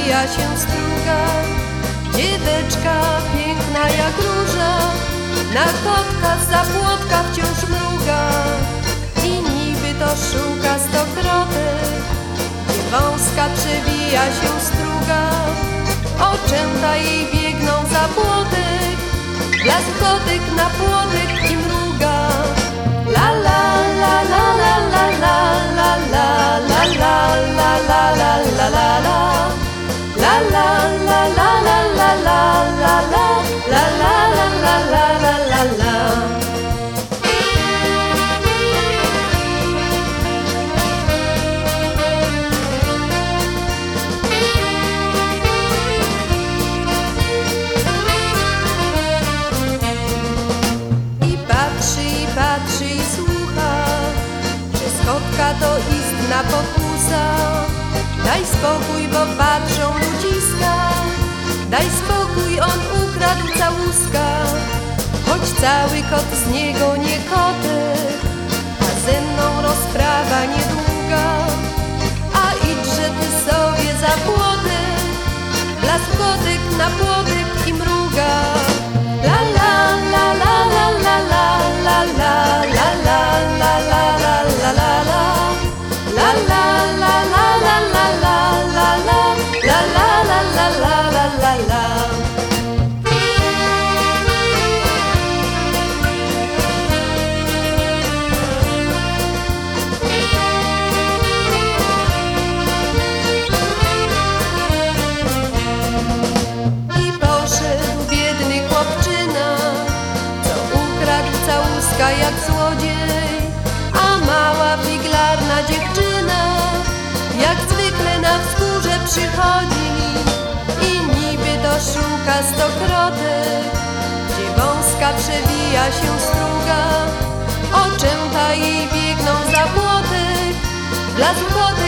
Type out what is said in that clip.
przewija się struga. Dzieweczka piękna jak róża, na kotka za płotka wciąż mruga. I niby to szuka stokrotek, gdzie wąska przewija się struga. Oczęta jej biegną za płotek, blask kotek na płotek i mruga. La la la la la la la la la la la la la la la la la. La la la la la la la la la la la la la la la. I patrzy i słucha, przez kotka to istna pokusa. Daj spokój, bo patrzą ludziska, daj spokój, on ukradł całuska. Choć cały kot z niego nie kotek, a ze mną rozprawa niedługa. A idźże ty sobie za płotek, blask kotek na płotek i mruga. La la la la la la la la la la la la la la la la la. La la la la la la la la la la la la la la la. I poszedł biedny chłopczyna, co ukradł całuska jak złodziej, a mała figlarna dziewczyna jak zwykle na wzgórze przychodzi. I niby to szuka stokrotek, gdzie wąska przewija się struga. Oczęta jej biegną za płotek, blask kotek